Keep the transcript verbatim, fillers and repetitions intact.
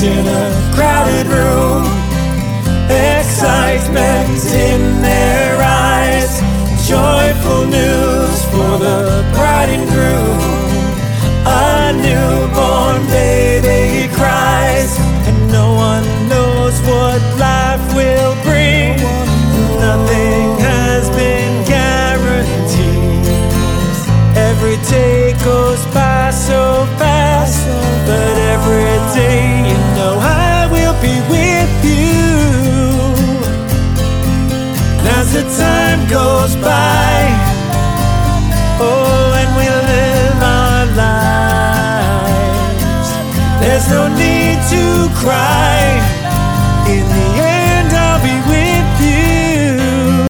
in a crowded room, excitement in their eyes, joyful news for the bride and groom. A newborn baby cries, and no one knows what life will bring. Nothing has been guaranteed. Every day goes by so fast, but every day you know I will be with you. And as the time goes by, oh, and we live our lives, there's no need to cry.